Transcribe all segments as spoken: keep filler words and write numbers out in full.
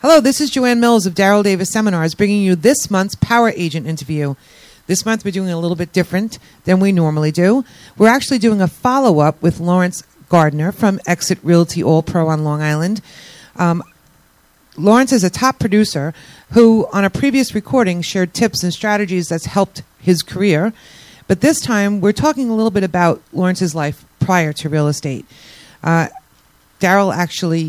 Hello, this is Joanne Mills of Daryl Davis Seminars bringing you this month's Power Agent interview. This month we're doing a little bit different than we normally do. We're actually doing a follow-up with Lawrence Gardner from Exit Realty All Pro on Long Island. Um, Lawrence is a top producer who, on a previous recording, shared tips and strategies that's helped his career. But this time, we're talking a little bit about Lawrence's life prior to real estate. Uh, Daryl actually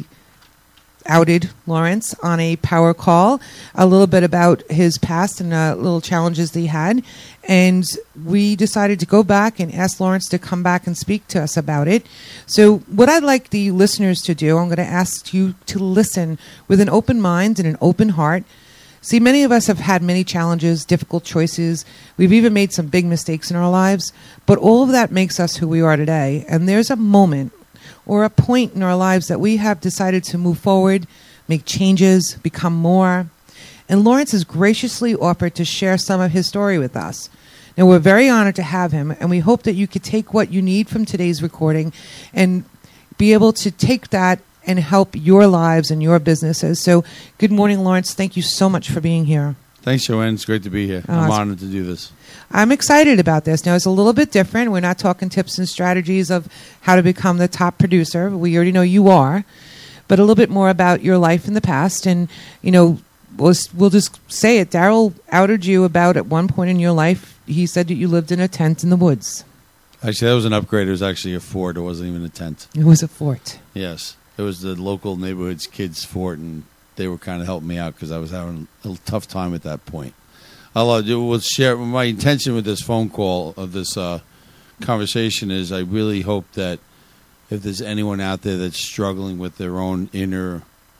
outed Lawrence on a power call, a little bit about his past and uh, little challenges that he had. And we decided to go back and ask Lawrence to come back and speak to us about it. So what I'd like the listeners to do, I'm going to ask you to listen with an open mind and an open heart. See, many of us have had many challenges, difficult choices. We've even made some big mistakes in our lives. But all of that makes us who we are today. And there's a moment or a point in our lives that we have decided to move forward, make changes, become more. And Lawrence has graciously offered to share some of his story with us. Now, we're very honored to have him, and we hope that you could take what you need from today's recording and be able to take that and help your lives and your businesses. So, good morning, Lawrence. Thank you so much for being here. Thanks, Joanne. It's great to be here. Oh, I'm honored to do this. I'm excited about this. Now, it's a little bit different. We're not talking tips and strategies of how to become the top producer. We already know you are. But a little bit more about your life in the past. And, you know, we'll, we'll just say it. Daryl outed you about at one point in your life. He said that you lived in a tent in the woods. Actually, that was an upgrade. It was actually a fort. It wasn't even a tent. It was a fort. Yes. It was the local neighborhood's kids' fort, and they were kind of helping me out because I was having a tough time at that point. All I'll do was share my intention with this phone call, of this uh, conversation, is I really hope that if there's anyone out there that's struggling with their own inner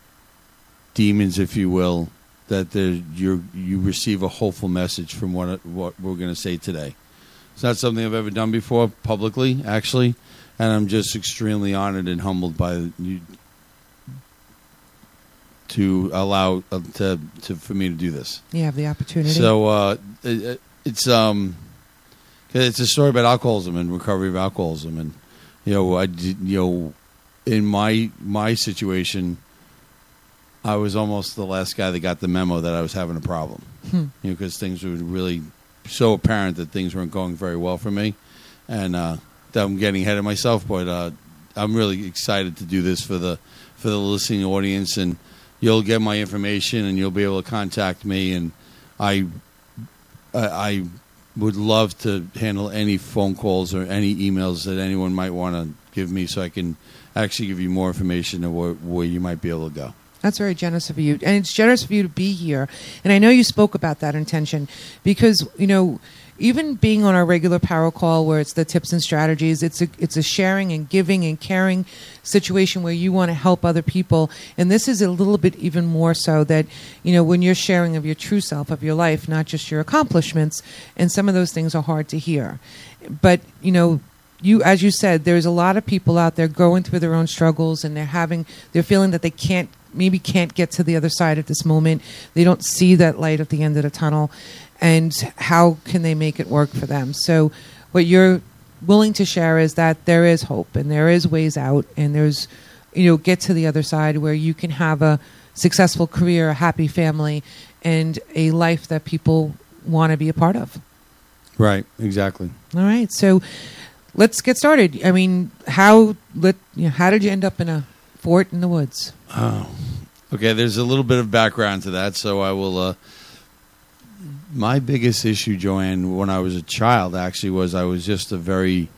demons, if you will, that you you receive a hopeful message from what what we're going to say today. It's not something I've ever done before publicly, actually, and I'm just extremely honored and humbled by you to allow uh, to, to for me to do this. You have the opportunity. So uh, it, it's um, it's a story about alcoholism and recovery of alcoholism, and you know, I did, you know, in my my situation, I was almost the last guy that got the memo that I was having a problem. Hmm. You know, because things were really so apparent that things weren't going very well for me, and uh, that I'm getting ahead of myself. But uh, I'm really excited to do this for the for the listening audience, and you'll get my information, and you'll be able to contact me. And I, I, I would love to handle any phone calls or any emails that anyone might want to give me, so I can actually give you more information of where, where you might be able to go. That's very generous of you. And it's generous of you to be here. And I know you spoke about that intention because, you know, even being on our regular power call where it's the tips and strategies, it's a, it's a sharing and giving and caring situation where you want to help other people. And this is a little bit even more so that, you know, when you're sharing of your true self, of your life, not just your accomplishments, and some of those things are hard to hear. But, you know, you, as you said, there's a lot of people out there going through their own struggles, and they're having, they're feeling that they can't, maybe can't get to the other side at this moment. They don't see that light at the end of the tunnel. And how can they make it work for them? So what you're willing to share is that there is hope, and there is ways out, and there's, you know, get to the other side where you can have a successful career, a happy family, and a life that people want to be a part of. Right, exactly. All right, so let's get started. I mean, how let you know, how did you end up in a fort in the woods? Oh, okay. There's a little bit of background to that, so I will. Uh, my biggest issue, Joanne, when I was a child, actually, was I was just a very,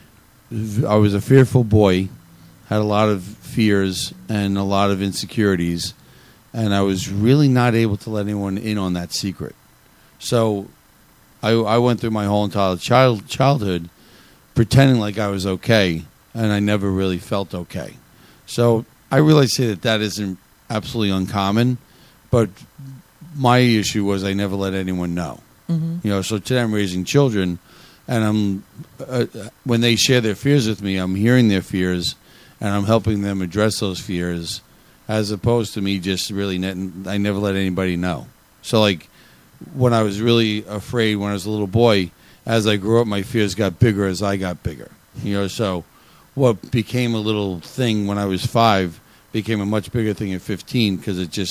I was a fearful boy, had a lot of fears and a lot of insecurities, and I was really not able to let anyone in on that secret. So, I, I went through my whole entire child childhood pretending like I was okay, and I never really felt okay. So I realize that that isn't absolutely uncommon, but my issue was I never let anyone know. Mm-hmm. You know, so today I'm raising children, and I'm uh, when they share their fears with me, I'm hearing their fears, and I'm helping them address those fears, as opposed to me just really net, I never let anybody know. So like when I was really afraid when I was a little boy, as I grew up, my fears got bigger as I got bigger. You know, so what became a little thing when I was five became a much bigger thing at fifteen because it just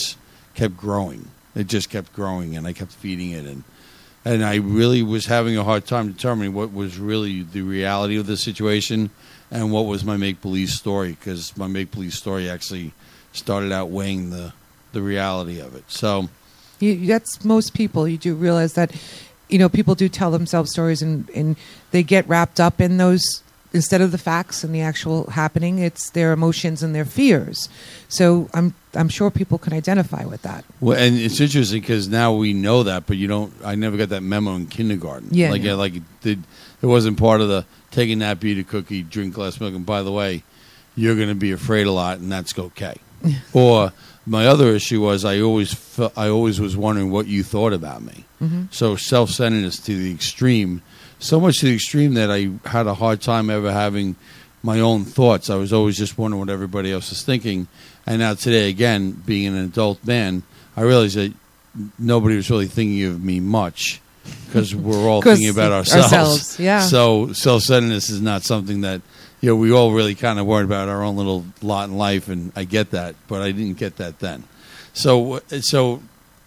kept growing. It just kept growing, and I kept feeding it, and and I really was having a hard time determining what was really the reality of the situation and what was my make-believe story, because my make-believe story actually started outweighing the the reality of it. So you, that's most people. You do realize that, you know, people do tell themselves stories, and, and they get wrapped up in those instead of the facts and the actual happening. It's their emotions and their fears. So I'm I'm sure people can identify with that. Well, and it's interesting because now we know that, but you don't. I never got that memo in kindergarten. Yeah, like yeah. like it, did, it wasn't part of the taking that, eat a cookie, drink glass milk, and by the way, you're going to be afraid a lot, and that's okay. Or my other issue was I always fe- I always was wondering what you thought about me. Mm-hmm. So self-centeredness to the extreme, so much to the extreme that I had a hard time ever having my own thoughts. I was always just wondering what everybody else was thinking. And now today, again, being an adult man, I realize that nobody was really thinking of me much because we're all thinking about ourselves. ourselves yeah. So self-centeredness is not something that, you know, we all really kind of worried about our own little lot in life, and I get that, but I didn't get that then. So, so,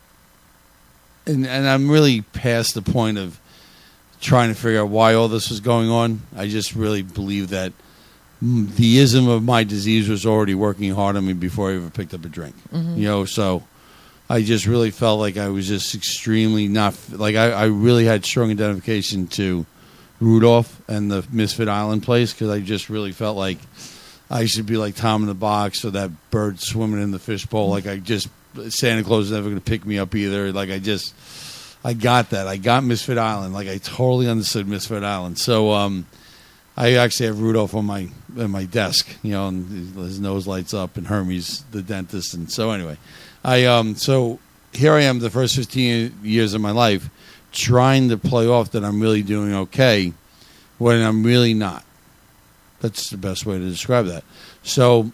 and and I'm really past the point of trying to figure out why all this was going on. I just really believe that the ism of my disease was already working hard on me before I ever picked up a drink. Mm-hmm. You know, so I just really felt like I was just extremely not, like I, I really had strong identification to Rudolph and the Misfit Island place, because I just really felt like I should be like Tom in the Box or that bird swimming in the fishbowl. Like I just, Santa Claus is never going to pick me up either. Like I just, I got that. I got Misfit Island. Like I totally understood Misfit Island. So um, I actually have Rudolph on my on my desk, you know, and his nose lights up, and Hermes, the dentist. And so anyway, I um so here I am the first fifteen years of my life trying to play off that I'm really doing okay when I'm really not. That's the best way to describe that. So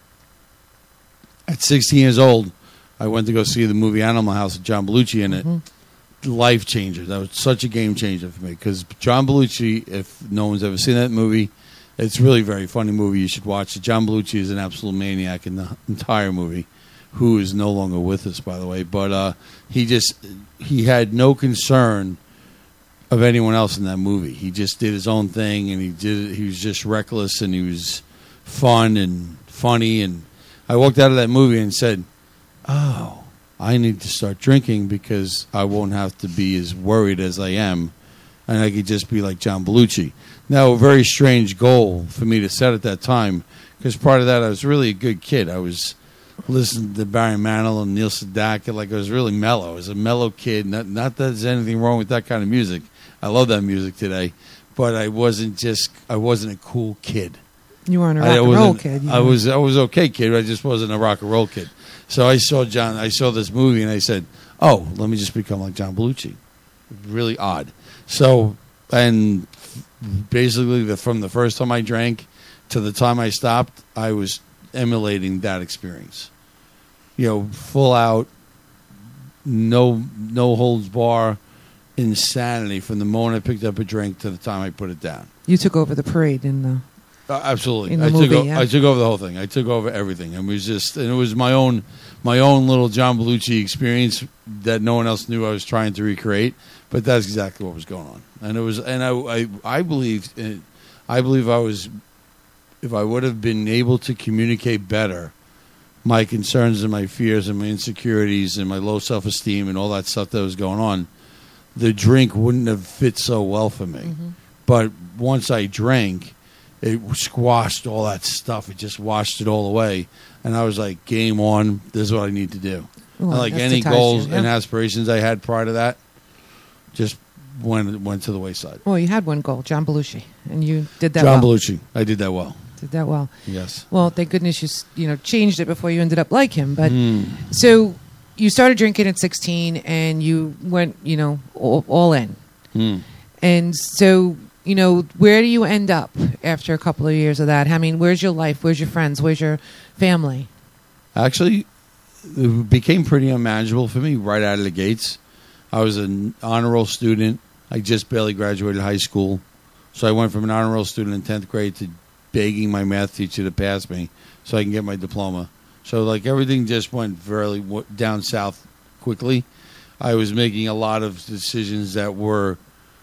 at sixteen years old, I went to go see the movie Animal House with John Belushi in it. Mm-hmm. Life changer. That was such a game changer for me, because John Belushi, if no one's ever seen that movie, it's really a very funny movie. You should watch it. John Belushi is an absolute maniac in the entire movie, who is no longer with us, by the way. But uh, he just, he had no concern of anyone else in that movie. He just did his own thing, and he did. He was just reckless, and he was fun and funny. And I walked out of that movie and said, oh, I need to start drinking because I won't have to be as worried as I am, and I could just be like John Belushi. Now, a very strange goal for me to set at that time, because part of that, I was really a good kid. I was listening to Barry Manilow and Neil Sedaka. Like, I was really mellow. I was a mellow kid. Not, not that there's anything wrong with that kind of music. I love that music today. But I wasn't just, I wasn't a cool kid. You weren't a rock I, and roll kid. I was, I was okay kid. I just wasn't a rock and roll kid. So I saw John, I saw this movie, and I said, oh, let me just become like John Belushi. Really odd. So, and basically the, from the first time I drank to the time I stopped, I was emulating that experience. You know, full out, no no holds bar insanity from the moment I picked up a drink to the time I put it down. You took over the parade in the uh, absolutely. in the I movie. took o- yeah. I took over the whole thing. I took over everything, and it was just and it was my own my own little John Belushi experience that no one else knew I was trying to recreate. But that's exactly what was going on, and it was and I I, I believed in, I believe I was. If I would have been able to communicate better my concerns and my fears and my insecurities and my low self-esteem and all that stuff that was going on, the drink wouldn't have fit so well for me. Mm-hmm. But once I drank, it squashed all that stuff. It just washed it all away. And I was like, game on. This is what I need to do. Well, and like any goals you, yeah. and aspirations I had prior to that, just went went to the wayside. Well, you had one goal, John Belushi, and you did that John well. Belushi. I did that well. Did that well. Yes. Well, thank goodness you you know changed it before you ended up like him. But mm. so you started drinking at sixteen, and you went you know all, all in. Mm. And so you know where do you end up after a couple of years of that? I mean, where's your life? Where's your friends? Where's your family? Actually, it became pretty unmanageable for me right out of the gates. I was an honor roll student. I just barely graduated high school. So I went from an honor roll student in tenth grade to begging my math teacher to pass me so I can get my diploma. So like everything just went very w- down south quickly. I was making a lot of decisions that were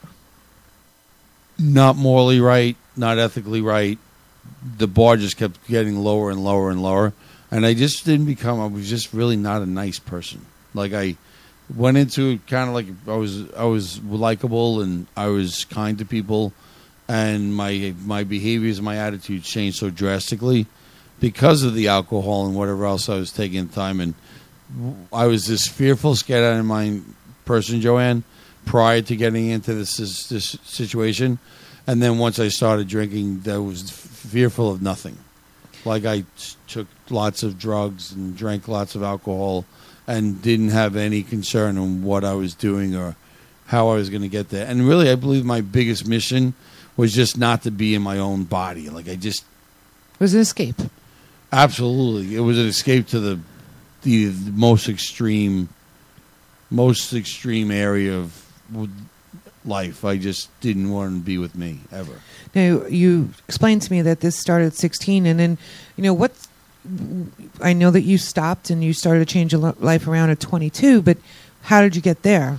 not morally right, not ethically right. The bar just kept getting lower and lower and lower. And I just didn't become, I was just really not a nice person. Like I went into it kind of like I was I was likable and I was kind to people. And my my behaviors and my attitudes changed so drastically because of the alcohol and whatever else I was taking at the time. And I was this fearful, scared out of my person, Joanne, prior to getting into this, this this situation. And then once I started drinking, I was fearful of nothing. Like I took lots of drugs and drank lots of alcohol and didn't have any concern on what I was doing or how I was going to get there. And really, I believe my biggest mission was just not to be in my own body. Like I just... It was an escape. Absolutely. It was an escape to the the, the most extreme, most extreme area of life. I just didn't want to be with me ever. Now, you explained to me that this started at sixteen, and then, you know, what... I know that you stopped and you started to change your life around at twenty-two, but how did you get there?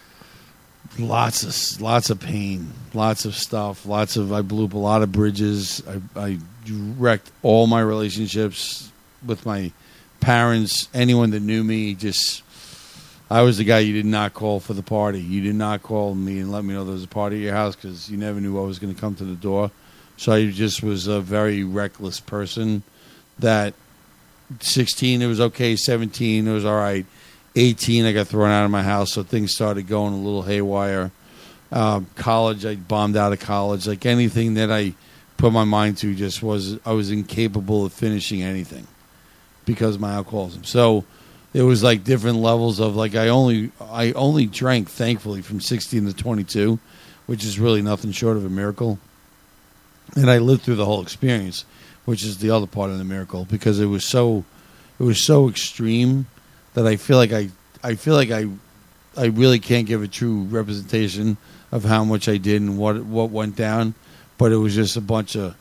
Lots of lots of pain, lots of stuff, lots of. I blew up a lot of bridges. I, I wrecked all my relationships with my parents. Anyone that knew me, just I was the guy you did not call for the party. You did not call me and let me know there was a party at your house because you never knew what was going to come to the door. So I just was a very reckless person. That sixteen, it was okay. seventeen, it was all right. eighteen, I got thrown out of my house, so things started going a little haywire. Uh, college, I bombed out of college. Like anything that I put my mind to, just was I was incapable of finishing anything because of my alcoholism. So it was like different levels of like I only I only drank, thankfully, from sixteen to twenty-two, which is really nothing short of a miracle. And I lived through the whole experience, which is the other part of the miracle, because it was so it was so extreme that I feel like I I feel like I I really can't give a true representation of how much I did and what what went down, but it was just a bunch of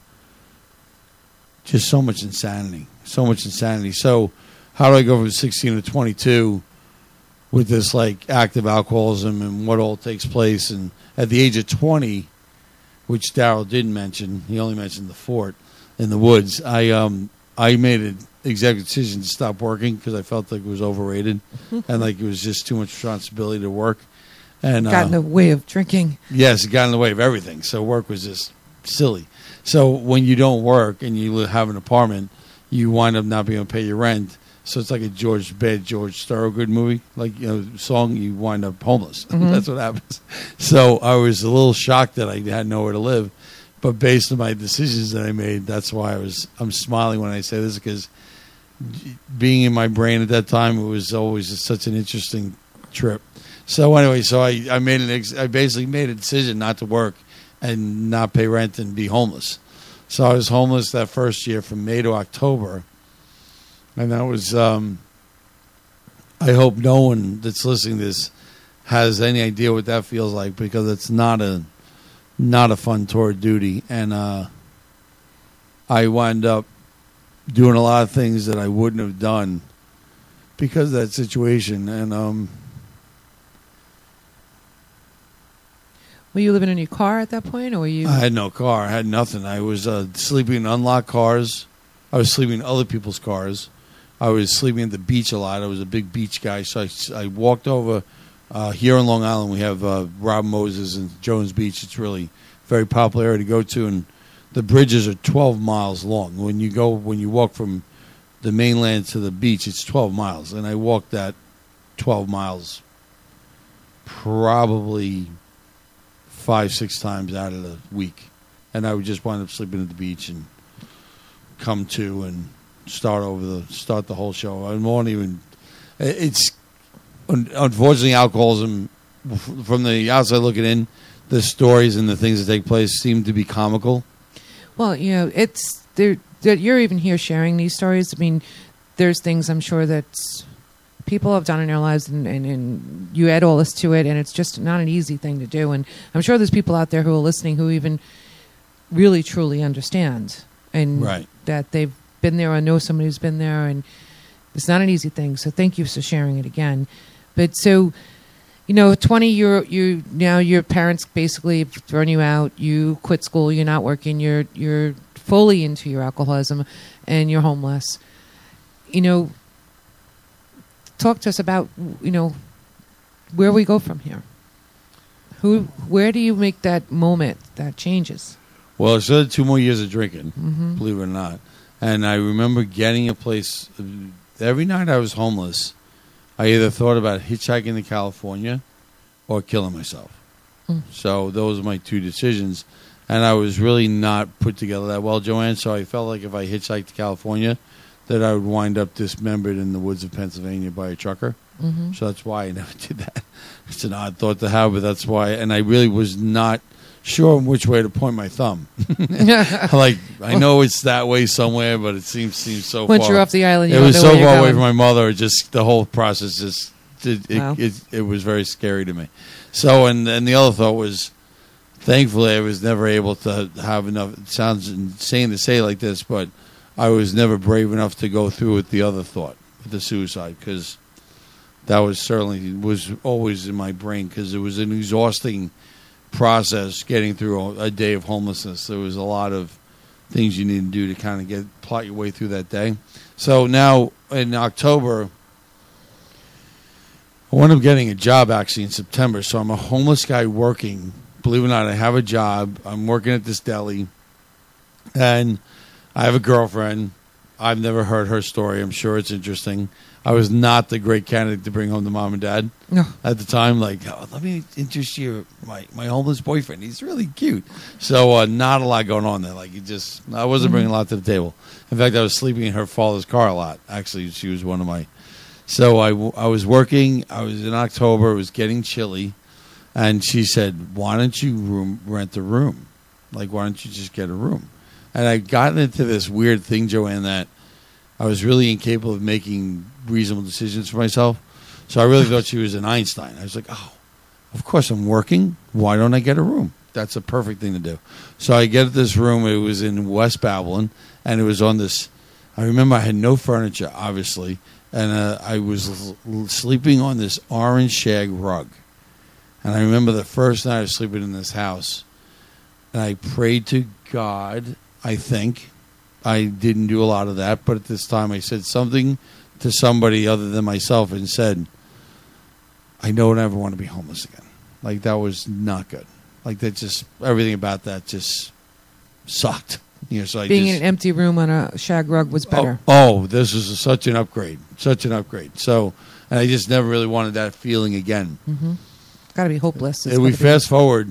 just so much insanity, so much insanity. So how do I go from sixteen to twenty-two with this like active alcoholism and what all takes place? And at the age of twenty, which Daryl didn't mention, he only mentioned the fort in the woods. I um I made an executive decision to stop working because I felt like it was overrated and like it was just too much responsibility to work. And got uh, in the way of drinking. Yes, it got in the way of everything. So work was just silly. So when you don't work and you have an apartment, you wind up not being able to pay your rent. So it's like a George bad George Thorogood movie, like, you know, song. You wind up homeless. Mm-hmm. That's what happens. So I was a little shocked that I had nowhere to live. But based on my decisions that I made, that's why I was. I'm smiling when I say this, because being in my brain at that time, it was always just such an interesting trip. So anyway, so I, I made an ex, I basically made a decision not to work and not pay rent and be homeless. So I was homeless that first year from May to October, and that was. Um, I hope no one that's listening to this has any idea what that feels like, because it's not a. Not a fun tour of duty, and uh, I wound up doing a lot of things that I wouldn't have done because of that situation. And um, were you living in your car at that point, or were you? I had no car. I had nothing. I was uh, sleeping in unlocked cars. I was sleeping in other people's cars. I was sleeping at the beach a lot. I was a big beach guy, so I, I walked over. Uh, here on Long Island, we have uh, Rob Moses and Jones Beach. It's really very popular area to go to, and the bridges are twelve miles long. When you go, when you walk from the mainland to the beach, it's twelve miles, and I walked that twelve miles probably five, six times out of the week, and I would just wind up sleeping at the beach and come to and start over the start the whole show. I won't even. It's. Unfortunately, alcoholism, from the outside looking in, the stories and the things that take place seem to be comical. Well, you know, it's there. You're even here sharing these stories. I mean, there's things I'm sure that people have done in their lives, and, and, and you add all this to it, and it's just not an easy thing to do. And I'm sure there's people out there who are listening who even really, truly understand, and right. that they've been there or know somebody who's been there, and It's not an easy thing. So thank you for sharing it again. But so, you know, twenty, you're, you now your parents basically have thrown you out. You quit school. You're not working. You're you're fully into your alcoholism, and you're homeless. You know, talk to us about, you know, where we go from here. Who, where do you make that moment that changes? Well, I still had two more years of drinking, Mm-hmm. believe it or not. And I remember getting a place. Every night I was homeless, I either thought about hitchhiking to California or killing myself. Mm. So those were my two decisions. And I was really not put together that well, Joanne. So I felt like if I hitchhiked to California, that I would wind up dismembered in the woods of Pennsylvania by a trucker. Mm-hmm. So that's why I never did that. It's an odd thought to have, but that's why. And I really was not sure which way to point my thumb. Like, I know it's that way somewhere, but it seems seems so Once far. you're off the island, you It don't was know so where you're far away going. from my mother. Just the whole process just it it, Wow. it, it was very scary to me. So, and and the other thought was, thankfully, I was never able to have enough. It sounds insane to say like this, but I was never brave enough to go through with the other thought, with the suicide, because that was certainly was always in my brain, because it was an exhausting process getting through a day of homelessness. There was a lot of things you need to do to kind of get plot your way through that day. So now in October, I wound up getting a job actually in September. So I'm a homeless guy working. Believe it or not, I have a job. I'm working at this deli, and I have a girlfriend. I've never heard her story. I'm sure it's interesting. I was not the great candidate to bring home to mom and dad No. at the time. Like, oh, let me introduce you to my, my homeless boyfriend. He's really cute. So uh, not a lot going on there. Like, you just, I wasn't Mm-hmm. bringing a lot to the table. In fact, I was sleeping in her father's car a lot. Actually, she was one of my. So I, w- I was working. I was in October. It was getting chilly. And she said, why don't you room, rent a room? Like, why don't you just get a room? And I got into this weird thing, Joanne, that I was really incapable of making reasonable decisions for myself. So I really thought she was an Einstein. I was like, oh, of course I'm working. Why don't I get a room? That's a perfect thing to do. So I get this room. It was in West Babylon, and it was on this. I remember I had no furniture, obviously, and uh, I was l- sleeping on this orange shag rug. And I remember the first night I was sleeping in this house, and I prayed to God, I think. I didn't do a lot of that, but at this time I said something to somebody other than myself and said, I don't ever want to be homeless again. Like, that was not good. Like, that just, everything about that just sucked. You know, so I Being just, in an empty room on a shag rug was better. Oh, oh, this was such an upgrade. Such an upgrade. So, and I just never really wanted that feeling again. Mm-hmm. It's got to be hopeless. It's And we gotta be- fast forward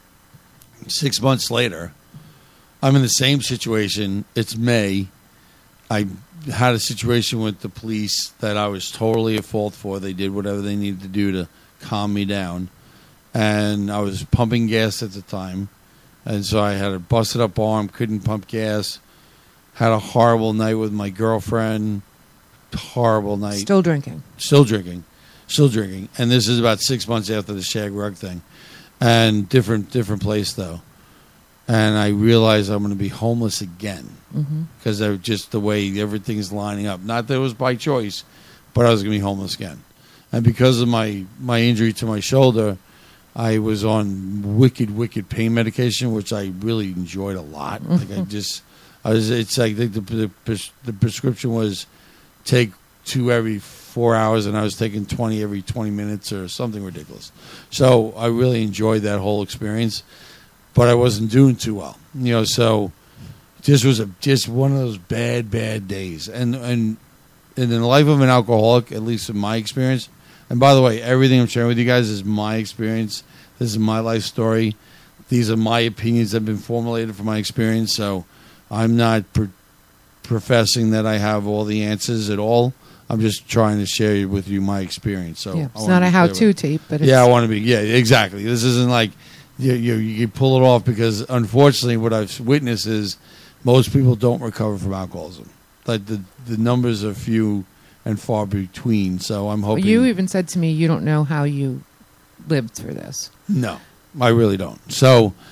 six months later. I'm in the same situation. It's May. I had a situation with the police that I was totally at fault for. They did whatever they needed to do to calm me down. And I was pumping gas at the time. And so I had a busted up arm, couldn't pump gas. Had a horrible night with my girlfriend. Horrible night. Still drinking. Still drinking. Still drinking. And this is about six months after the shag rug thing. And different different place, though. And I realized I'm going to be homeless again because Mm-hmm. of just the way everything's lining up. Not that it was by choice, but I was going to be homeless again. And because of my, my injury to my shoulder, I was on wicked, wicked pain medication, which I really enjoyed a lot. Like I just, I was. It's like the the, the the prescription was take two every four hours, and I was taking twenty every twenty minutes or something ridiculous. So I really enjoyed that whole experience. But I wasn't doing too well, you know. So this was a just one of those bad, bad days. And and and in the life of an alcoholic, at least in my experience. And by the way, everything I'm sharing with you guys is my experience. This is my life story. These are my opinions that have been formulated from my experience. So I'm not pro- professing that I have all the answers at all. I'm just trying to share with you my experience. So Yeah. I It's wanna not be a clear how-to about- tape, but it's, yeah, I want to be. Yeah, exactly. This isn't like you, you you can pull it off because unfortunately, what I've witnessed is most people don't recover from alcoholism. Like the the numbers are few and far between. So I'm hoping you even said to me you don't know how you lived through this. no, I really don't. So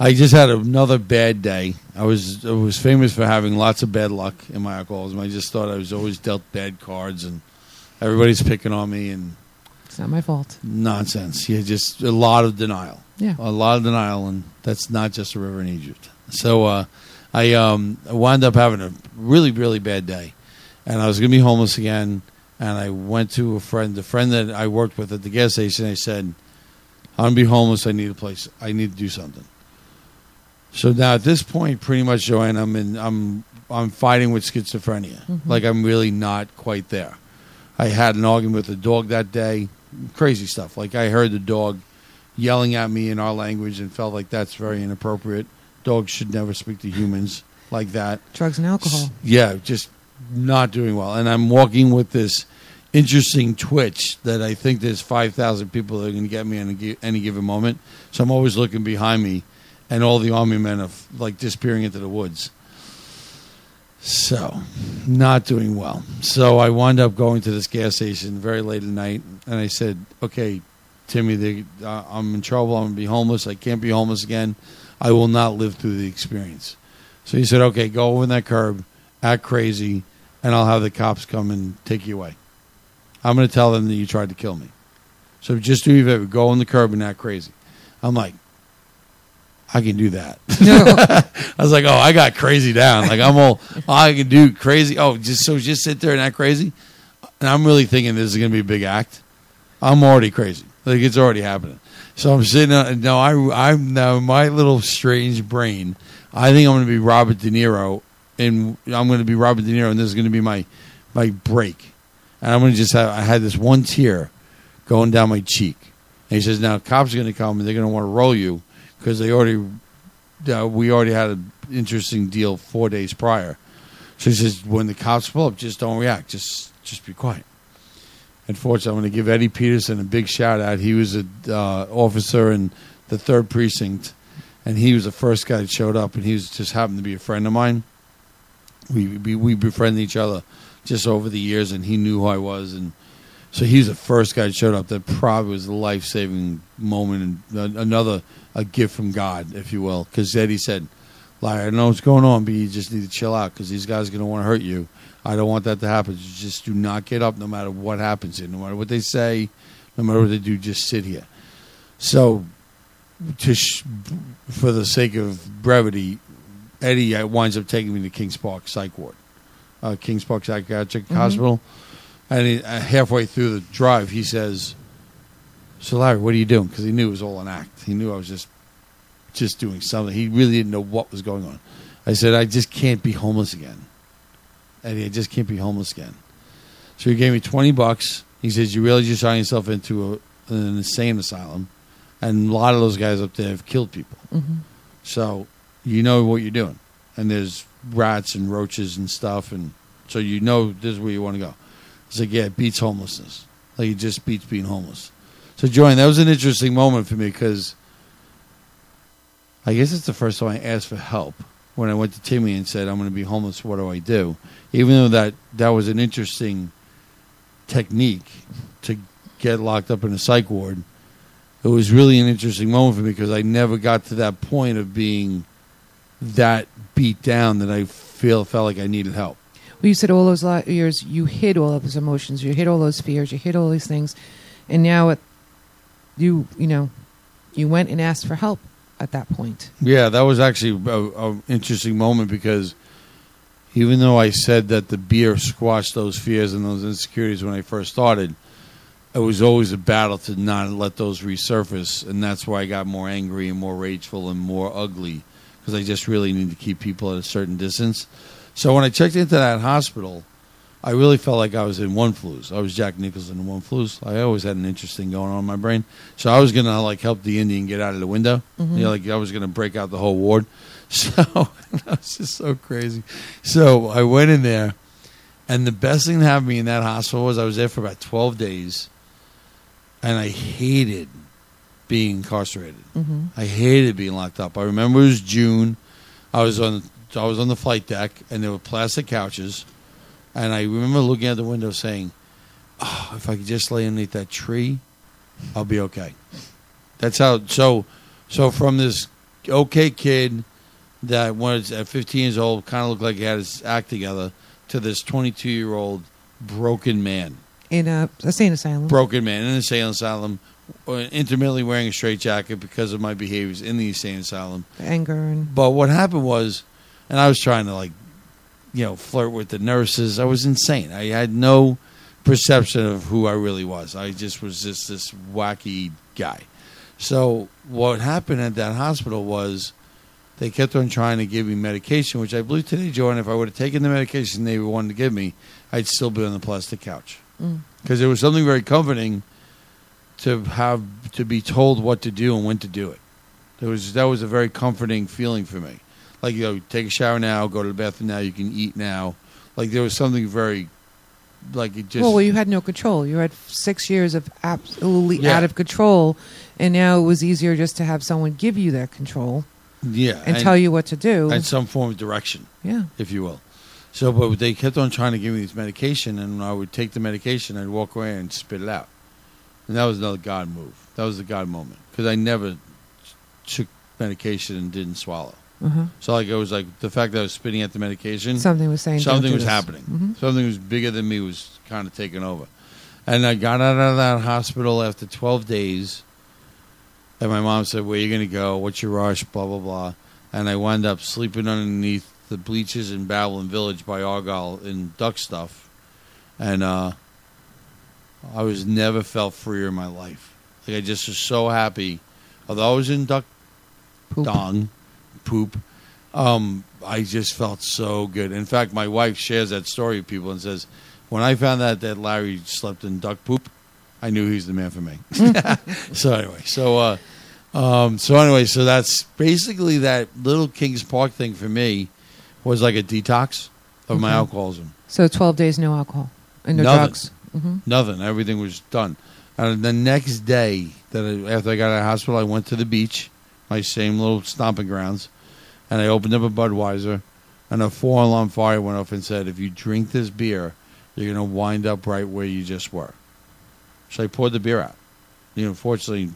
I just had another bad day. I was I was famous for having lots of bad luck in my alcoholism. I just thought I was always dealt bad cards, and everybody's picking on me, and It's not my fault. nonsense. Yeah, just a lot of denial. Yeah. A lot of denial, and that's not just a river in Egypt. So uh, I um, wound up having a really, really bad day, and I was going to be homeless again. And I went to a friend, the friend that I worked with at the gas station. I said, "I'm going to be homeless. I need a place. I need to do something." So now at this point, pretty much, Joanne, I'm in. I'm I'm fighting with schizophrenia. Mm-hmm. Like I'm really not quite there. I had an argument with the dog that day. Crazy stuff. Like I heard the dog yelling at me in our language and felt like that's very inappropriate. Dogs should never speak to humans like that. Drugs and alcohol. Yeah, just not doing well. And I'm walking with this interesting twitch that I think there's five thousand people that are going to get me in any given moment. So I'm always looking behind me, and all the army men are like disappearing into the woods. So, not doing well. So I wound up going to this gas station very late at night, and I said, "Okay, Timmy, they, uh, I'm in trouble. I'm going to be homeless. I can't be homeless again. I will not live through the experience." So he said, "Okay, go over that curb, act crazy, and I'll have the cops come and take you away. I'm going to tell them that you tried to kill me. So just do your favor, go on the curb and act crazy." I'm like, I can do that. No. I was like, oh, I got crazy down. Like I'm all, oh, I can do crazy. Oh, just so just sit there and act crazy. And I'm really thinking this is going to be a big act. I'm already crazy. Like it's already happening. So I'm sitting. Uh, no, I, I'm now my little strange brain. I think I'm going to be Robert De Niro, and I'm going to be Robert De Niro, and this is going to be my my break. And I'm going to just have. I had this one tear going down my cheek. And he says, now cops are going to come and they're going to want to roll you. Because they already, uh, we already had an interesting deal four days prior. So he says, when the cops pull up, just don't react. Just, just be quiet. Unfortunately, I'm going to give Eddie Peterson a big shout out. He was an uh, officer in the third precinct, and he was the first guy that showed up. And he was just happened to be a friend of mine. We we, we befriended each other just over the years, and he knew who I was, and so he was the first guy that showed up. That probably was a life saving moment and another. A gift from God, if you will, because Eddie said, "Larry, I know what's going on, but you just need to chill out because these guys are going to want to hurt you. I don't want that to happen. You just do not get up no matter what happens here, no matter what they say, no matter what they do, just sit here." So, to sh- for the sake of brevity, Eddie winds up taking me to Kings Park Psych Ward, uh, Kings Park Psychiatric mm-hmm. Hospital, and he, uh, halfway through the drive, he says, "So, Larry, what are you doing?" Because he knew it was all an act. He knew I was just just doing something. He really didn't know what was going on. I said, "I just can't be homeless again. Eddie, I just can't be homeless again." So he gave me twenty bucks. He says, "You really just signed yourself into a, an insane asylum. And a lot of those guys up there have killed people. Mm-hmm. So you know what you're doing. And there's rats and roaches and stuff. And so you know this is where you want to go." It's like, yeah, it beats homelessness. Like it just beats being homeless. So, Joanne, that was an interesting moment for me because I guess it's the first time I asked for help when I went to Timmy and said, "I'm going to be homeless. What do I do?" Even though that, that was an interesting technique to get locked up in a psych ward, it was really an interesting moment for me because I never got to that point of being that beat down that I feel felt like I needed help. Well, you said all those years you hid all of those emotions, you hid all those fears, you hid all these things, and now it You, you know, you went and asked for help at that point. Yeah, that was actually an interesting moment because even though I said that the beer squashed those fears and those insecurities when I first started, it was always a battle to not let those resurface, and that's why I got more angry and more rageful and more ugly because I just really need to keep people at a certain distance. So when I checked into that hospital, I really felt like I was in One Flues. I was Jack Nicholson in One Flues. I always had an interesting going on in my brain. So I was going to like help the Indian get out of the window. Mm-hmm. You know, like I was going to break out the whole ward. So that was just so crazy. So I went in there, and the best thing that happened to me in that hospital was I was there for about twelve days, and I hated being incarcerated. Mm-hmm. I hated being locked up. I remember it was June. I was on I was on the flight deck, and there were plastic couches. And I remember looking out the window saying, "Oh, if I could just lay underneath that tree, I'll be okay." That's how. So, so from this okay kid that was at fifteen years old, kind of looked like he had his act together, to this twenty-two-year-old broken man. In a insane asylum. Broken man in an insane asylum, intermittently wearing a straitjacket because of my behaviors in the insane asylum. Anger and. But what happened was, and I was trying to like, you know, flirt with the nurses. I was insane. I had no perception of who I really was. I just was just this wacky guy. So what happened at that hospital was they kept on trying to give me medication, which I believe today, Joanne, if I would have taken the medication they wanted to give me, I'd still be on the plastic couch. Because mm. there was something very comforting to have to be told what to do and when to do it. There was that was a very comforting feeling for me. Like, you know, take a shower now, go to the bathroom now, you can eat now. Like, there was something very, like, it just... Well, well you had no control. You had six years of absolutely yeah. out of control, and now it was easier just to have someone give you that control. Yeah. And, and tell you what to do. And some form of direction. Yeah. If you will. So, but they kept on trying to give me this medication, and when I would take the medication, I'd walk away and spit it out. And that was another God move. That was the God moment. Because I never took medication and didn't swallow. Uh-huh. So, like, it was like the fact that I was spitting at the medication. Something was saying. Something was this. happening. Mm-hmm. Something was bigger than me was kind of taking over. And I got out of that hospital after twelve days. And my mom said, where are you going to go? What's your rush? Blah, blah, blah. And I wound up sleeping underneath the bleachers in Babylon Village by Argyle in Duck Stuff. And uh, I was never felt freer in my life. Like, I just was so happy. Although I was in Duck Poop. Dong, poop, um, I just felt so good. In fact, my wife shares that story with people and says, when I found out that Larry slept in duck poop, I knew he was the man for me. So anyway, so... Uh, Um, so anyway, so that's basically that little Kings Park thing for me was like a detox of okay. my alcoholism. So twelve days, no alcohol and no Nothing. drugs. Mm-hmm. Nothing. Everything was done. And the next day, that I, after I got out of the hospital, I went to the beach, my same little stomping grounds, and I opened up a Budweiser, and a four-alarm fire went off and said, if you drink this beer, you're going to wind up right where you just were. So I poured the beer out. You know, fortunately...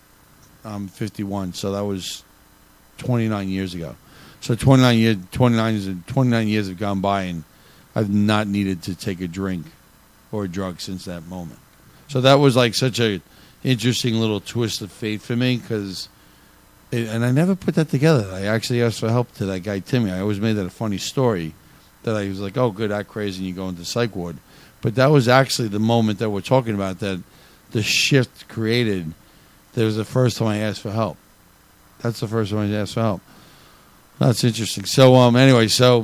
I'm fifty-one, so that was twenty-nine years ago. So twenty-nine years, twenty-nine years, twenty-nine years have gone by, and I've not needed to take a drink or a drug since that moment. So that was like such a interesting little twist of fate for me, because, and I never put that together. I actually asked for help to that guy Timmy. I always made that a funny story, that I was like, oh, good, act crazy, and you go into psych ward. But that was actually the moment that we're talking about, that the shift created. That was the first time I asked for help. That's the first time I asked for help. That's interesting. So, um, anyway, so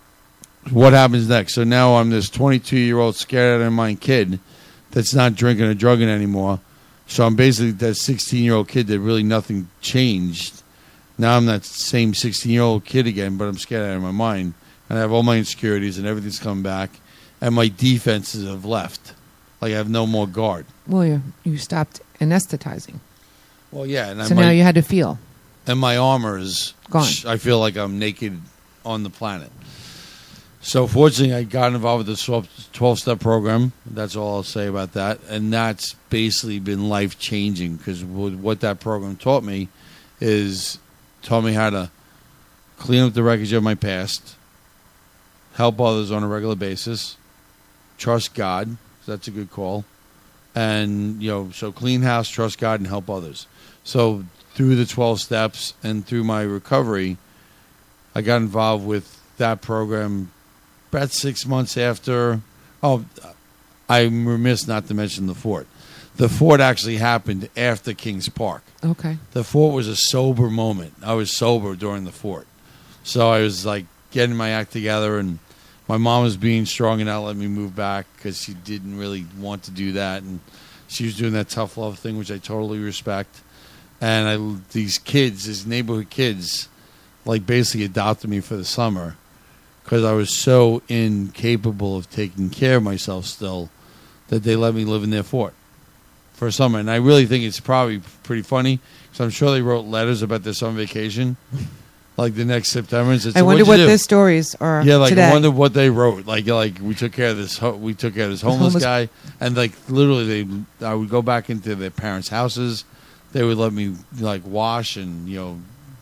what happens next? So now I'm this twenty-two-year-old scared out of my mind kid that's not drinking or drugging anymore. So I'm basically that sixteen-year-old kid that really nothing changed. Now I'm that same sixteen-year-old kid again, but I'm scared out of my mind. And I have all my insecurities and everything's coming back. And my defenses have left. Like, I have no more guard. Well, you, you stopped anesthetizing. Well, yeah. And so I, now my, you had to feel. And my armor is gone. I feel like I'm naked on the planet. So fortunately, I got involved with the twelve-step program. That's all I'll say about that. And that's basically been life-changing, because what that program taught me is taught me how to clean up the wreckage of my past, help others on a regular basis, trust God. That's a good call. And, you know, so clean house, trust God, and help others. So through the twelve steps and through my recovery, I got involved with that program about six months after. Oh, I'm remiss not to mention the fort. The fort actually happened after Kings Park. Okay. The fort was a sober moment. I was sober during the fort. So I was like getting my act together, and my mom was being strong and not letting me move back because she didn't really want to do that. And she was doing that tough love thing, which I totally respect. And I, these kids, these neighborhood kids, like basically adopted me for the summer because I was so incapable of taking care of myself still that they let me live in their fort for a summer. And I really think it's probably pretty funny because I'm sure they wrote letters about their summer vacation. Like the next September, and said, so I wonder what do? their stories are. Yeah, like today. I wonder what they wrote. Like, like we took care of this. Ho- we took care of this homeless, homeless guy, and like literally, they. I would go back into their parents' houses. They would let me like wash and you know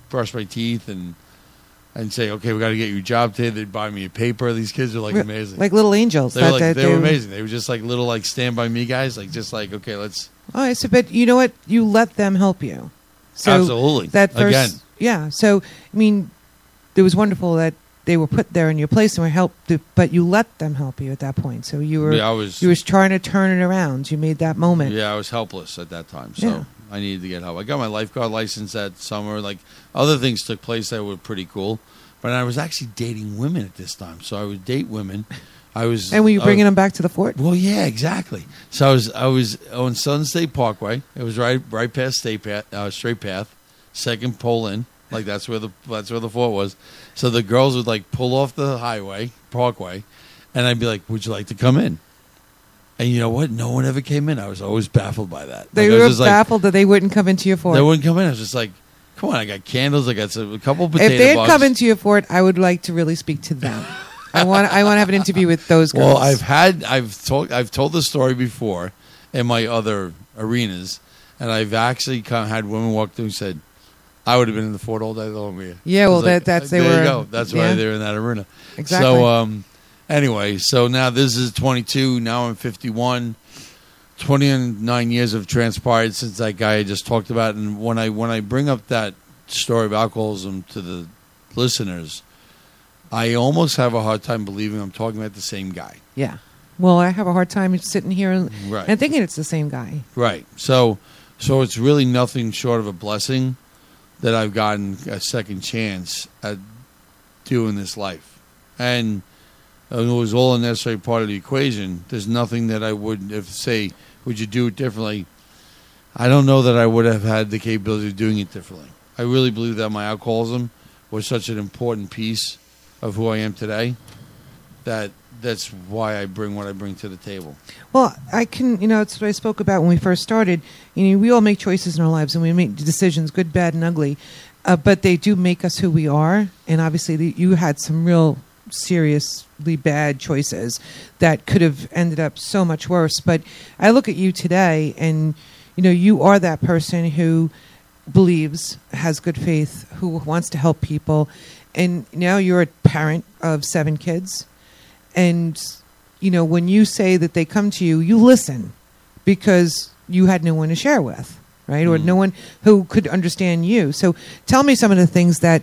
brush my teeth and and say, okay, we got to get you a job today. They'd buy me a paper. These kids are like Re- amazing. Like little angels. They were, That- like, that they were amazing. They were just like little like stand by me guys. Like just like, okay, let's. Oh, I said, but you know what? You let them help you. So Absolutely. That first, Again. yeah. So I mean, it was wonderful that they were put there in your place and were helped, to, but you let them help you at that point. So you were, Yeah, I was. you was trying to turn it around. You made that moment. Yeah, I was helpless at that time. So Yeah. I needed to get help. I got my lifeguard license that summer. Like other things took place that were pretty cool. But I was actually dating women at this time. So I would date women. I was. And were you I bringing was- them back to the fort? Well, yeah, exactly. So I was I was on Southern State Parkway. It was right right past State Path, uh, Straight Path, second pole in. Like that's where the that's where the fort was. So the girls would like pull off the highway Parkway, and I'd be like, "Would you like to come in?" And you know what? No one ever came in. I was always baffled by that. They Like, I was were just like, baffled that they wouldn't come into your fort. they wouldn't come in. I was just like, "Come on! I got candles. I got some, a couple potato If they had bugs." come into your fort, I would like to really speak to them. I want I want to have an interview with those girls. Well, I've had I've told I've told the story before in my other arenas, and I've actually kind of had women walk through and said, "I would have been in the fort all day long with you." Yeah, I well, was that- like, that's- they there were- You go. That's why yeah. they're in that arena. Exactly. So, um, anyway, so now this is twenty-two. Now I'm fifty-one. twenty-nine years have transpired since that guy I just talked about, and when I when I bring up that story of alcoholism to the listeners, I almost have a hard time believing I'm talking about the same guy. yeah. Well, I have a hard time sitting here and, Right. and thinking it's the same guy. Right. So so it's really nothing short of a blessing that I've gotten a second chance at doing this life. And it was all a necessary part of the equation. There's nothing that I would if say, would you do it differently? I don't know that I would have had the capability of doing it differently. I really believe that my alcoholism was such an important piece of who I am today that that's why I bring what I bring to the table. Well, I can, you know, it's what I spoke about when we first started. You know, we all make choices in our lives and we make decisions, good, bad, and ugly. Uh, but they do make us who we are. And obviously, the, you had some real seriously bad choices that could have ended up so much worse. But I look at you today and, you know, you are that person who believes, has good faith, who wants to help people. And now you're a parent of seven kids. And, you know, when you say that they come to you, you listen because you had no one to share with, right? Or Mm. no one who could understand you. So tell me some of the things that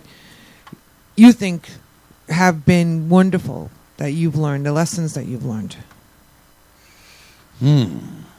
you think have been wonderful that you've learned, the lessons that you've learned. Hmm.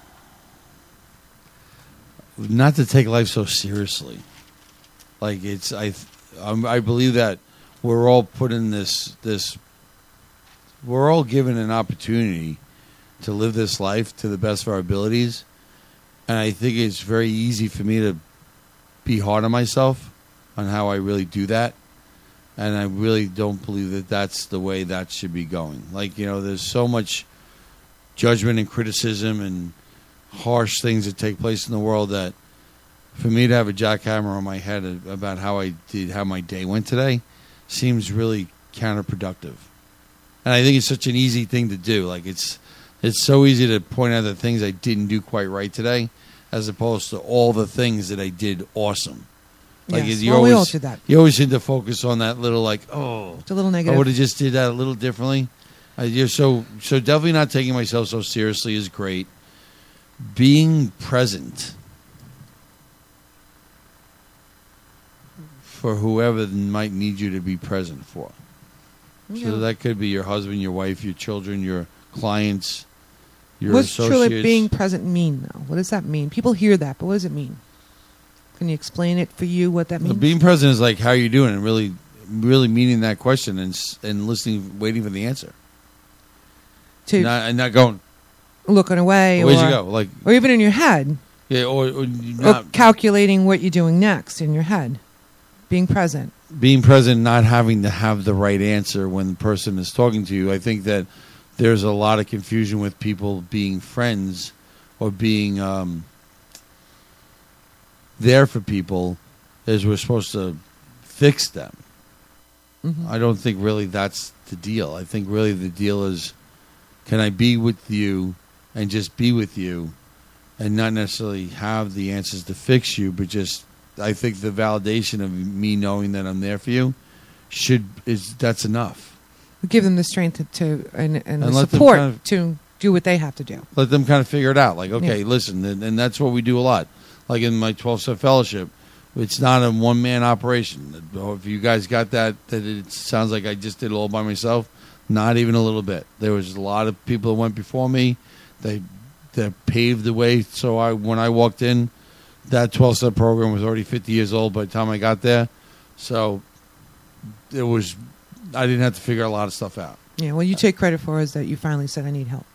Not to take life so seriously. Like it's, I, um, I believe that we're all put in this, this. We're all given an opportunity to live this life to the best of our abilities, and I think it's very easy for me to be hard on myself on how I really do that, and I really don't believe that that's the way that should be going. Like, you know, there's so much judgment and criticism and harsh things that take place in the world that for me to have a jackhammer on my head about how I did, how my day went today, seems really counterproductive. And I think it's such an easy thing to do. Like it's it's so easy to point out the things I didn't do quite right today, as opposed to all the things that I did awesome. Like Yes. you Well, we always, all do that. You always seem to focus on that little like, oh, It's a little I negative. would have just did that a little differently. Uh, you're so so definitely not taking myself so seriously is great. Being present for whoever might need you to be present for. Yeah. So that could be your husband, your wife, your children, your clients, your What's associates. truly being present mean, though? What does that mean? People hear that, but what does it mean? Can you explain it for you what that Uh, means? being present is like how you doing, and really, really meaning that question and s- and listening, waiting for the answer, to not, and not going, looking away, where'd or, you go? Like, or even in your head, yeah, or, or or not calculating what you're doing next in your head. Being present. being present, not having to have the right answer when the person is talking to you. I think that there's a lot of confusion with people being friends or being um, there for people as we're supposed to fix them. Mhm. I don't think really that's the deal. I think really the deal is, can I be with you and just be with you and not necessarily have the answers to fix you, but just I think the validation of me knowing that I'm there for you should is that's enough. Give them the strength to, to and, and, And the let them support kind of- to do what they have to do. Let them kind of figure it out. Like, okay, Yeah. listen, and, and that's what we do a lot. Like in my twelve-step fellowship, it's not a one-man operation. If you guys got that, that it sounds like I just did it all by myself. Not even a little bit. There was a lot of people that went before me. They that paved the way. So I, when I walked in, that twelve-step program was already fifty years old by the time I got there. So it was, I didn't have to figure a lot of stuff out. Yeah, what you take credit for is that you finally said, I need help.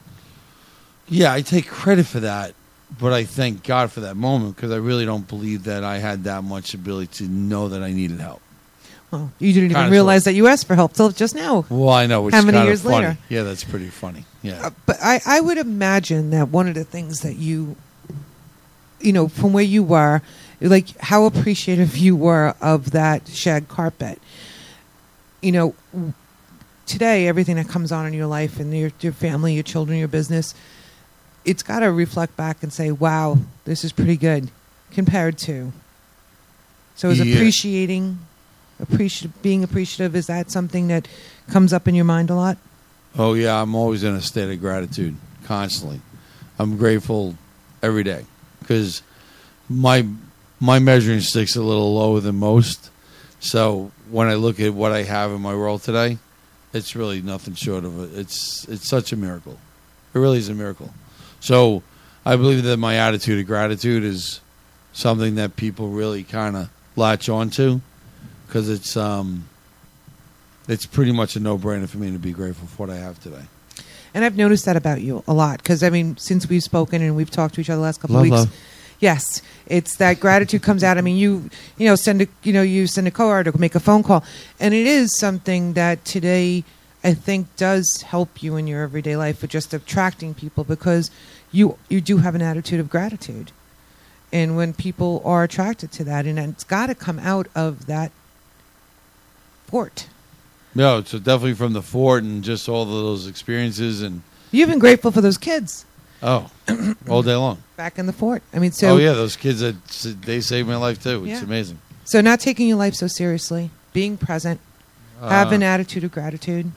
Yeah, I take credit for that, but I thank God for that moment because I really don't believe that I had that much ability to know that I needed help. Well, you didn't Kinda even realize sort that you asked for help till just now. Well, I know. It's How many kind years of funny. later? Yeah, that's pretty funny. Yeah. Uh, but I, I would imagine that one of the things that you, you know, from where you were, like how appreciative you were of that shag carpet. You know, w- today, everything that comes on in your life and your, your family, your children, your business, it's got to reflect back and say, wow, this is pretty good compared to. So is Yeah. appreciating, appreci- being appreciative, is that something that comes up in your mind a lot? Oh, yeah, I'm always in a state of gratitude, constantly. I'm grateful every day because my my measuring stick's a little lower than most. So when I look at what I have in my world today, it's really nothing short of it. It's it's such a miracle. It really is a miracle. So I believe that my attitude of gratitude is something that people really kind of latch onto because it's um it's pretty much a no-brainer for me to be grateful for what I have today. And I've noticed that about you a lot because, I mean, since we've spoken and we've talked to each other the last couple Love, of weeks, love. yes, it's that gratitude comes out. I mean, you you know send a you know you send a card or make a phone call, and it is something that today I think does help you in your everyday life with just attracting people because you you do have an attitude of gratitude, and when people are attracted to that, and it's got to come out of that fort. No, so definitely from the fort and just all of those experiences and You've been grateful for those kids oh, all day long. back in the fort. I mean, so Oh yeah, those kids that they saved my life too. It's Yeah. amazing. So not taking your life so seriously, being present, have Uh, an attitude of gratitude.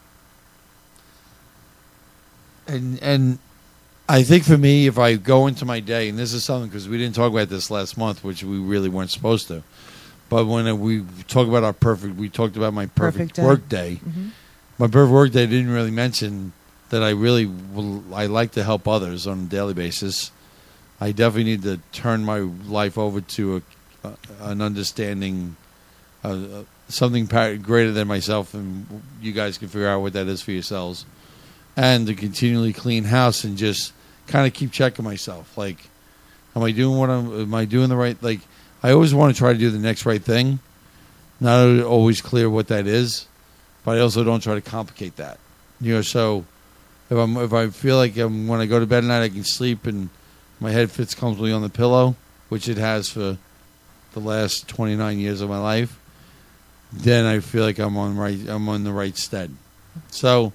And and I think for me, if I go into my day, and this is something because we didn't talk about this last month, which we really weren't supposed to. But when we talk about our perfect, we talked about my perfect, Perfect day. work day. Mhm. My perfect work day didn't really mention that I really will, I like to help others on a daily basis. I definitely need to turn my life over to a, a, an understanding, uh, uh, something par- greater than myself, and you guys can figure out what that is for yourselves. And to continually clean house and just kind of keep checking myself. Like, am I doing what I'm? Am I doing the right? Like, I always want to try to do the next right thing. Not always clear what that is, but I also don't try to complicate that. You know, so if I'm if I feel like I'm, when I go to bed at night I can sleep and my head fits comfortably on the pillow, which it has for the last twenty-nine years of my life, then I feel like I'm on right. I'm on the right stead. So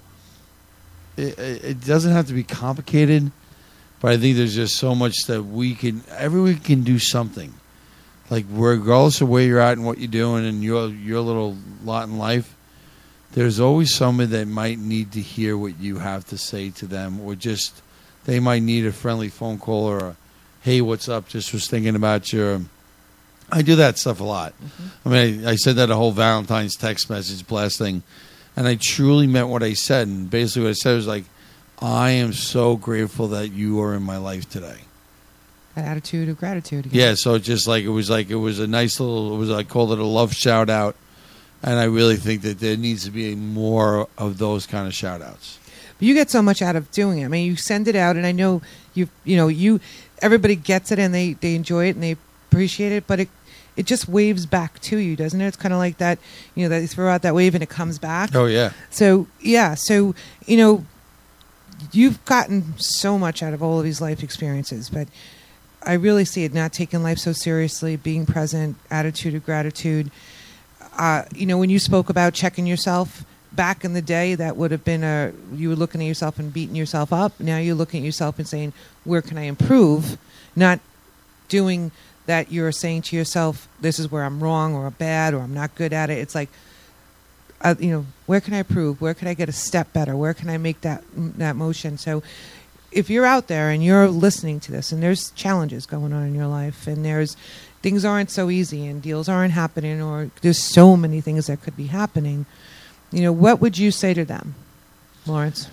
it, it doesn't have to be complicated, but I think there's just so much that we can. Everyone can do something. Like regardless of where you're at and what you're doing and your your little lot in life, there's always somebody that might need to hear what you have to say to them, or just they might need a friendly phone call or a, hey, what's up? Just was thinking about your. I do that stuff a lot. Mm-hmm. I mean, I, I said that a whole Valentine's text message blast thing, and I truly meant what I said. And basically, what I said was like, I am so grateful that you are in my life today. That attitude of gratitude. Again. Yeah, so just like it was like it was a nice little. It was I called it a love shout out, and I really think that there needs to be more of those kind of shout outs. But you get so much out of doing it. I mean, you send it out, and I know you. You know, you. Everybody gets it, and they they enjoy it, and they appreciate it. But it it just waves back to you, doesn't it? It's kind of like that. You know, that you throw out that wave, and it comes back. Oh yeah. So yeah, so you know, you've gotten so much out of all of these life experiences, but I really see it not taking life so seriously, being present, attitude of gratitude. Uh, you know, when you spoke about checking yourself back in the day, that would have been a, you were looking at yourself and beating yourself up. Now you're looking at yourself and saying, where can I improve? Not doing that you're saying to yourself, this is where I'm wrong or bad or I'm not good at it. It's like, uh, you know, where can I improve? Where can I get a step better? Where can I make that that motion? So if you're out there and you're listening to this and there's challenges going on in your life and there's things aren't so easy and deals aren't happening or there's so many things that could be happening, you know, what would you say to them, Lawrence?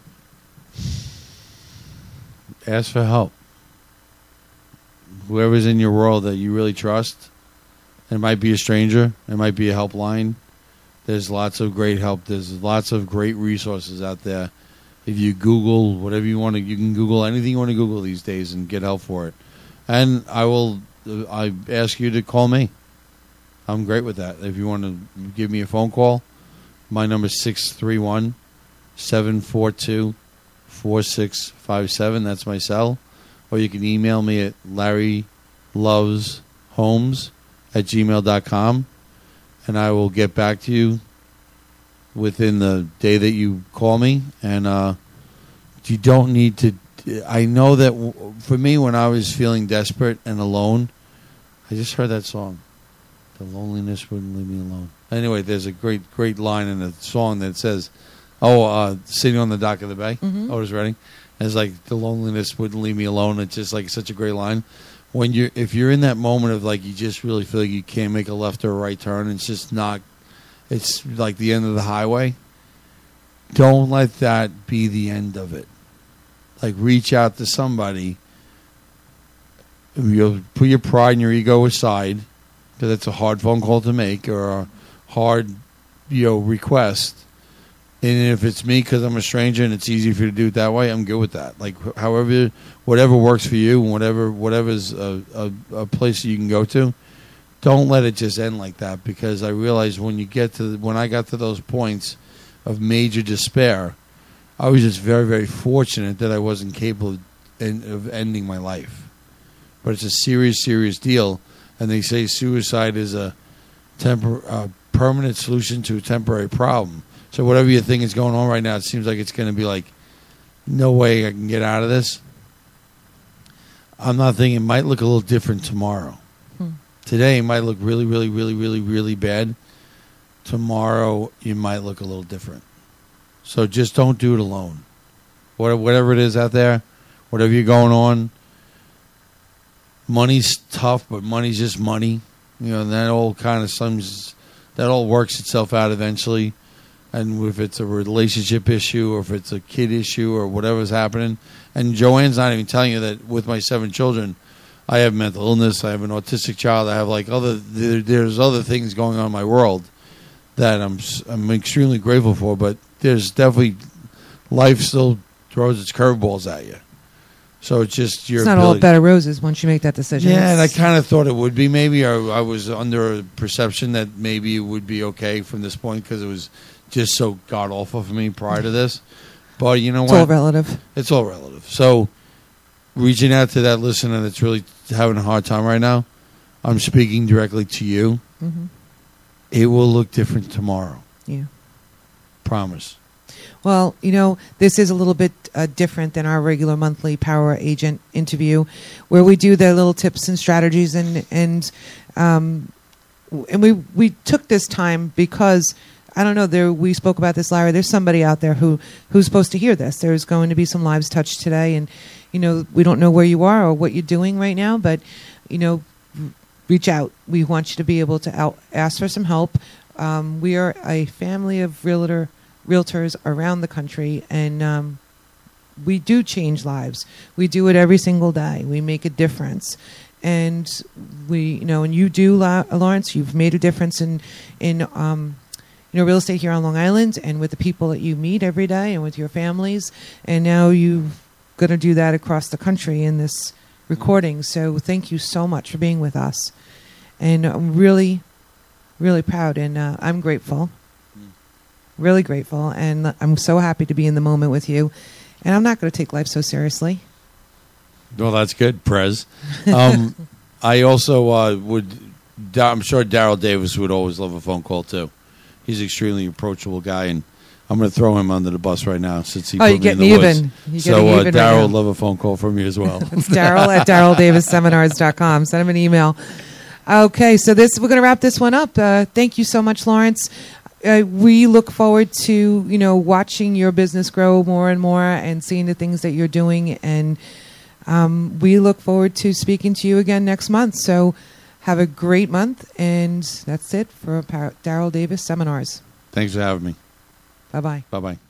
Ask for help. Whoever's in your world that you really trust, it might be a stranger, it might be a helpline. There's lots of great help. There's lots of great resources out there. If you Google whatever you want to, you can Google anything you want to Google these days and get help for it. And I will, I ask you to call me. I'm great with that. If you want to give me a phone call, my number is six three one, seven four two, four six five seven. That's my cell. Or you can email me at larry loves homes at gmail dot com, and I will get back to you within the day that you call me. And uh, you don't need to... I know that w- for me, when I was feeling desperate and alone, I just heard that song. The loneliness wouldn't leave me alone. Anyway, there's a great, great line in the song that says, oh, uh, sitting on the dock of the bay, Mm-hmm. Otis Redding. It's like the loneliness wouldn't leave me alone. It's just like such a great line. When you, if you're in that moment of like you just really feel like you can't make a left or a right turn, it's just not. It's like the end of the highway. Don't let that be the end of it. Like reach out to somebody. You'll put your pride and your ego aside, because it's a hard phone call to make or a hard, you know, request. And if it's me because I'm a stranger and it's easy for you to do it that way, I'm good with that. Like, however, whatever works for you, and whatever, whatever's a, a, a place you can go to, don't let it just end like that. Because I realized when you get to, when I got to those points of major despair, I was just very, very fortunate that I wasn't capable of, en- of ending my life. But it's a serious, serious deal. And they say suicide is a tempor- uh, permanent solution to a temporary problem. So whatever you think is going on right now, it seems like it's going to be like, no way I can get out of this. I'm not thinking it might look a little different tomorrow. Hmm. Today it might look really, really, really, really, really bad. Tomorrow you might look a little different. So just don't do it alone. Whatever it is out there, whatever you're going on, money's tough, but money's just money. You know, and that all kind of sums, that all works itself out eventually. And if it's a relationship issue or if it's a kid issue or whatever's happening. And Joanne's not even telling you that with my seven children, I have mental illness, I have an autistic child, I have like other, there, there's other things going on in my world that I'm I'm extremely grateful for. But there's definitely, life still throws its curveballs at you. So it's just your It's not ability. all bed of roses once you make that decision. Yeah, and I It's- kind of thought it would be. Maybe I, I was under a perception that maybe it would be okay from this point because it was just so god awful for me prior to this. But you know It's what? all relative. It's all relative. So reaching out to that listener that's really having a hard time right now, I'm speaking directly to you. Mm-hmm. It will look different tomorrow. Yeah. Promise. Well, you know, this is a little bit uh, different than our regular monthly Power Agent interview, where we do the little tips and strategies, and and um, and we we took this time because I don't know. There we spoke about this, Larry. There's somebody out there who who's supposed to hear this. There's going to be some lives touched today, and you know, we don't know where you are or what you're doing right now, but you know, reach out. We want you to be able to out, ask for some help. Um, we are a family of realtor. realtors around the country, and um, we do change lives. We do it every single day. We make a difference, and we, you know, and you do, La- Lawrence. You've made a difference in, in, um, you know, real estate here on Long Island, and with the people that you meet every day, and with your families. And now you're going to do that across the country in this recording. So thank you so much for being with us, and I'm really, really proud, and uh, I'm grateful. Really grateful, and I'm so happy to be in the moment with you. And I'm not going to take life so seriously. Well, that's good, Prez. Um, I also uh, would, I'm sure Daryl Davis would always love a phone call, too. He's an extremely approachable guy, and I'm going to throw him under the bus right now since he Oh, put you're me in getting the even. woods. You're So getting uh, even right Daryl now. would love a phone call from me as well. It's Daryl at daryl davis seminars dot com. Send him an email. Okay, so this we're going to wrap this one up. Uh, thank you so much, Lawrence. Uh, we look forward to you know watching your business grow more and more and seeing the things that you're doing, and um, we look forward to speaking to you again next month. So have a great month, and that's it for Par- Daryl Davis Seminars. Thanks for having me. Bye bye. Bye bye.